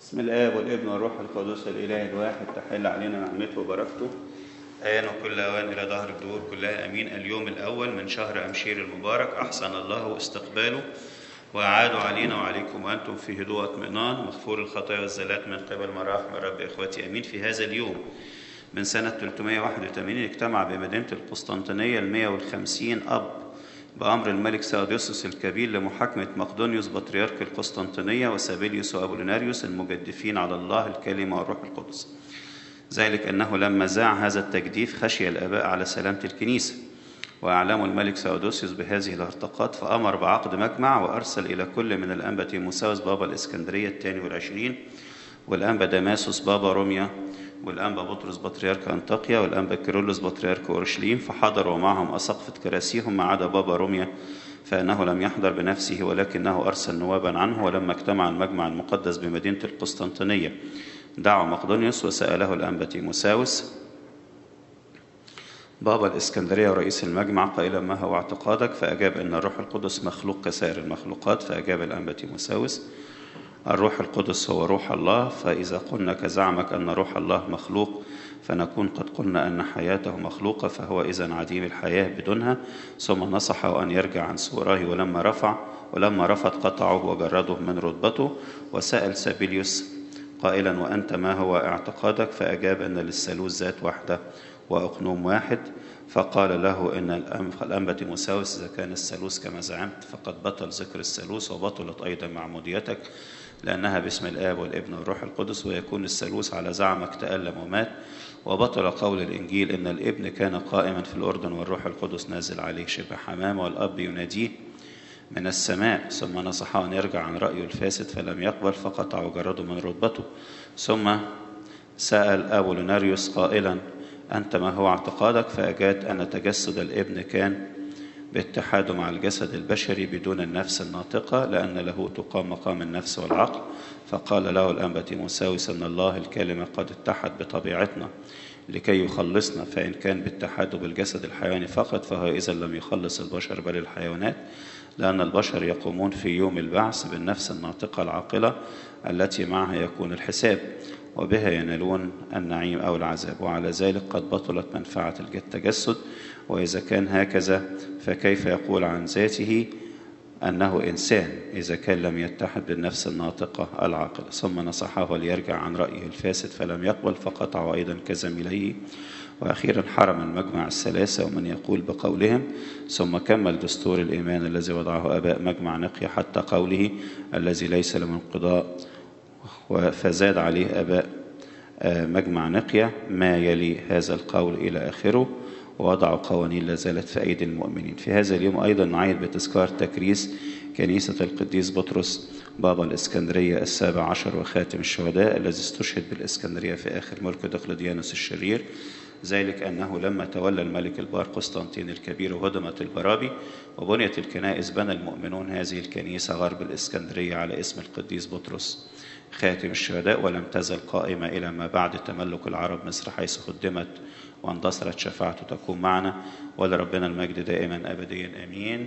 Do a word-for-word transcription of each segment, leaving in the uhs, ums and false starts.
بسم الآب والابن والروح القدس الإله الواحد تحل علينا نعمته وبركته آن وكل أوان إلى دهر الدهور كلها أمين. اليوم الأول من شهر أمشير المبارك أحسن الله استقباله وأعادوا علينا وعليكم وأنتم في هدوء اطمئنان مغفور الخطايا والزلات من قبل مراحم الرب إخوتي أمين. في هذا اليوم من سنة ثلاثمائة وواحد وثمانين اجتمع بمدينة القسطنطينية المائة والخمسين أب بأمر الملك ساوديوسوس الكبير لمحاكمة مقدونيوس بطريرك القسطنطينية وسابيليوس وأبوليناريوس المجدفين على الله الكلمة والروح القدس. ذلك أنه لما زاع هذا التجديف خشي الآباء على سلامة الكنيسة، وأعلموا الملك ساوديوسوس بهذه الارتقاءات، فأمر بعقد مجمع وأرسل إلى كل من الأنبا تيموساوس بابا الإسكندرية الثاني والعشرين والأنبا داماسوس بابا روميا والأنبا بطرس بطريرك أنطاكيا والأنبا كيرلس بطريرك أورشليم، فحضروا معهم أساقفة كراسيهم ما عدا بابا روميا فإنه لم يحضر بنفسه ولكنه أرسل نوابا عنه. ولما اجتمع المجمع المقدس بمدينة القسطنطينية دعوا مقدونيوس وسأله الأنبا تيموساوس بابا الإسكندرية ورئيس المجمع قائلا ما هو اعتقادك؟ فأجاب أن الروح القدس مخلوق كسائر المخلوقات. فأجاب الأنبا تيموساوس الروح القدس هو روح الله، فإذا قلنا كزعمك أن روح الله مخلوق فنكون قد قلنا أن حياته مخلوقة، فهو إذن عديم الحياة بدونها. ثم نصحه أن يرجع عن سؤره، ولما رفع ولما رفض قطعه وجرده من رتبته. وسأل سابيليوس قائلا وأنت ما هو اعتقادك؟ فأجاب أن للثالوث ذات واحدة وأقنوم واحد. فقال له إن الأنبا تيموساوس إذا كان الثالوث كما زعمت فقد بطل ذكر الثالوث وبطلت أيضا معموديتك، لأنها باسم الآب والابن والروح القدس، ويكون الثالوث على زعمك تألم ومات. وبطل قول الإنجيل إن الابن كان قائما في الأردن والروح القدس نازل عليه شبه حمامة والأب يناديه من السماء. ثم نصحه أن يرجع عن رأيه الفاسد فلم يقبل، فقطع وجرده من رتبته. ثم سأل أبوليناريوس قائلا أنت ما هو اعتقادك؟ فأجاب أن تجسد الابن كان باتحاده مع الجسد البشري بدون النفس الناطقة، لأن له تقام مقام النفس والعقل. فقال له الأنبا تيموساوس أن الله الكلمة قد اتحد بطبيعتنا لكي يخلصنا، فإن كان باتحاده بالجسد الحيواني فقط فهو إذا لم يخلص البشر بل الحيوانات، لأن البشر يقومون في يوم البعث بالنفس الناطقة العاقلة التي معها يكون الحساب، وبها ينالون النعيم أو العذاب. وعلى ذلك قد بطلت منفعة التجسد. وإذا كان هكذا فكيف يقول عن ذاته أنه إنسان إذا كان لم يتحد بالنفس الناطقة العاقلة؟ ثم نصحه ليرجع عن رأيه الفاسد فلم يقبل، فقطعوا أيضا كزميليه. وأخيرا حرم المجمع الثلاثة ومن يقول بقولهم. ثم كمل دستور الإيمان الذي وضعه آباء مجمع نقيا حتى قوله الذي ليس له انقضاء، فزاد عليه آباء مجمع نقيا ما يلي هذا القول إلى آخره، ووضعوا قوانين لا زالت في أيدي المؤمنين. في هذا اليوم أيضا نعيد بتذكار تكريس كنيسة القديس بطرس بابا الإسكندرية السابع عشر وخاتم الشهداء الذي استشهد بالإسكندرية في آخر ملك دقلديانوس الشرير. ذلك أنه لما تولى الملك البار قسطنطين الكبير وهدمت البرابي وبنيت الكنائس بنى المؤمنون هذه الكنيسة غرب الإسكندرية على اسم القديس بطرس خاتم الشهداء، ولم تزل قائمة إلى ما بعد تملك العرب مصر، حيث قدمت واندثرت شفاعته تكون معنا، ولربنا المجد دائما أبديا آمين.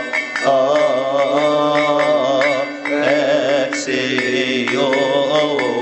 Oh